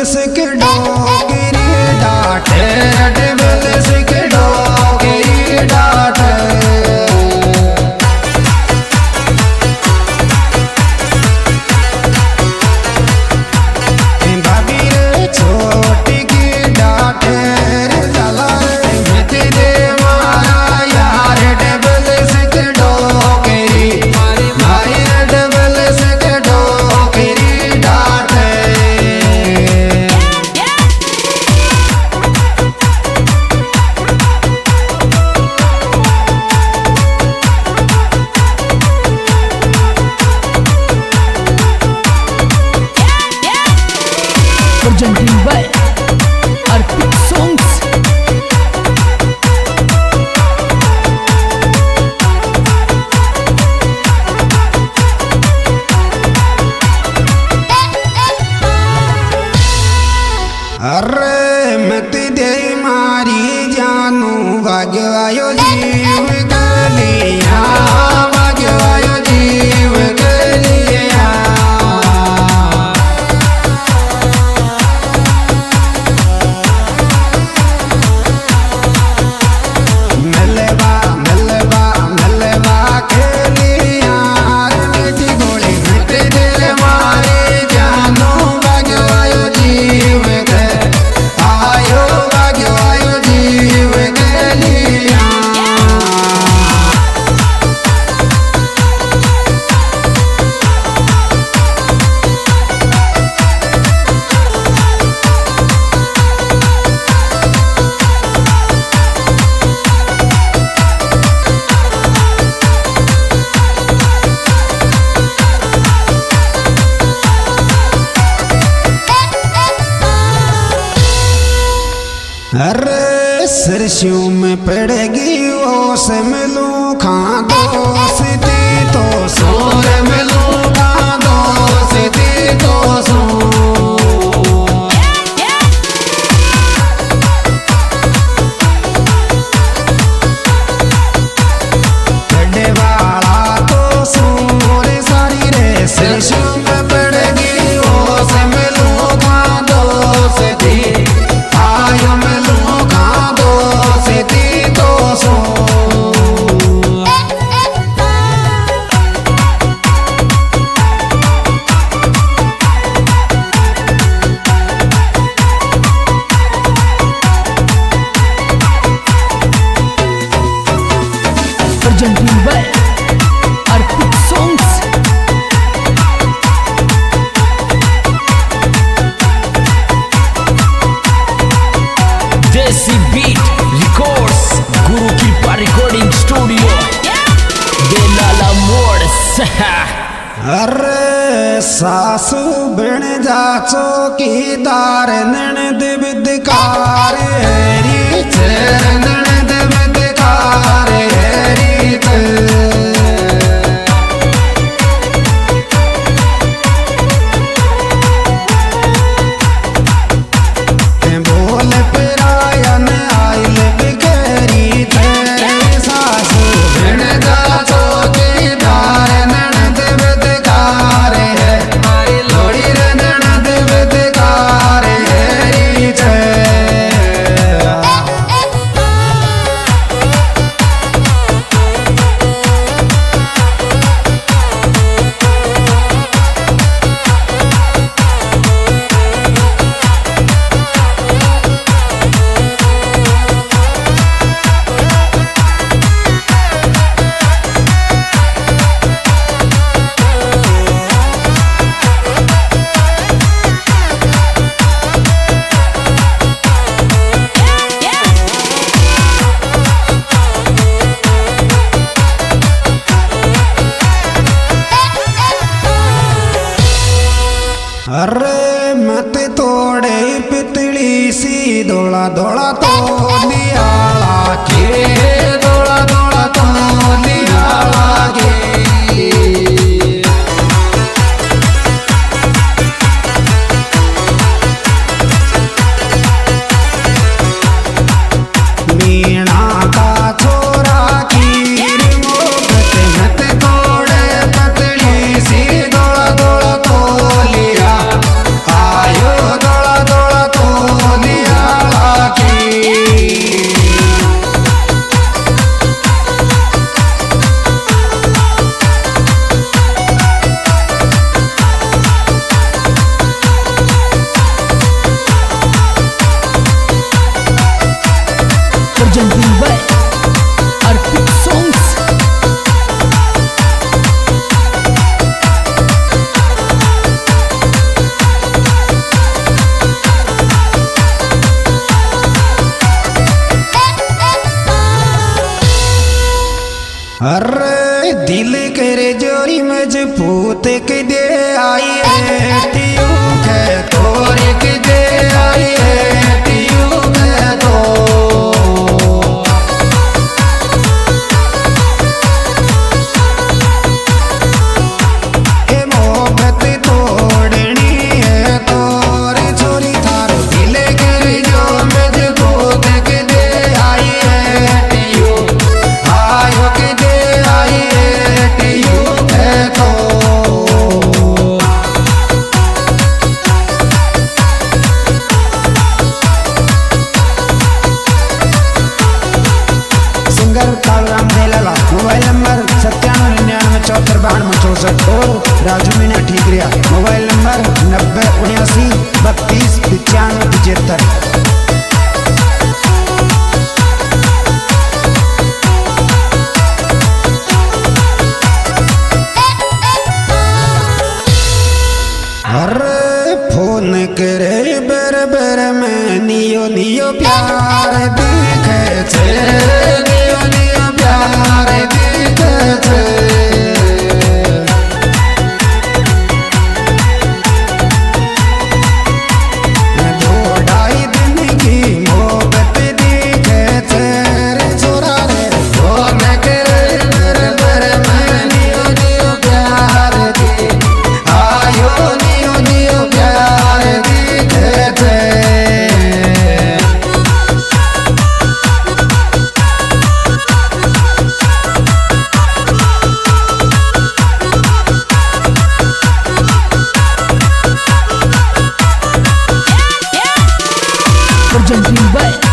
के डोगरी डाटे डबल के डोगरी डाटे presenting by Arpit Songs. अरे मत दे मारी जानू भाग्य आयो जीव गलिया भाग्य आयो जीव गलिया मलबा मलबा मलबा खेलिया मीठी गोली मत दे मारी जानू भाग्य आयो जीव अरे सरसों में पड़ेगी वो से मिलूं खा दोस्ती तो सोर मिलूं खा दोस्ती तो सो बड़े वाला तो सोर सारी रे सरसों में पड़ेगी वो से मिलूं खा दोस्ती आयो मिलूं खा दोस्ती तो सो Presenting by Arpit Songs. Desi Beat Records, Guru Kripa Recording Studio, Delala Mods. अरे सासू बिन जाचो की दार ननद बिदकार हेरी चेर ननद बिदकार हेरी बोल पिरायन आइल बिगरी थे सासू बिन जाचो की दार ननद बिदकार है लोड़ी रे ननद बिदकार हेरी थे अरे मत तोड़े पितली सी दौड़ा दौड़ा तो नियाला के दौड़ा दौड़ा तो नियाला के मीणा का छोरा की मोहब्बत मत तोड़े पतली सी दौड़ा दौड़ा तो लिया आयो दौड़ा दौड़ा कर जोरी मजबूत के दे आई है टियो के तोरे के दे आई है टियो के तो ए मोहब्बत तोड़नी है तोर चोरी थारो दिल कर जो मजबूत के दे आई है टियो आयो के दे आई है टियो के तो सिंगर कालराम देलाला मोबाइल नंबर 9799745264 और राजू मीना ठीक रिया मोबाइल नंबर 9079329575। अरे फोन करे बर बर में नियो नियो प्यार दिखे छे नियो नियो प्यार दिखे छे दो ढाई दिन की मोहब्बत दिखे छे रे छोरा रे फोन करे बर बर में नियो नियो प्यार दिखे आयो नियो नियो प्यार दिखे छे presented by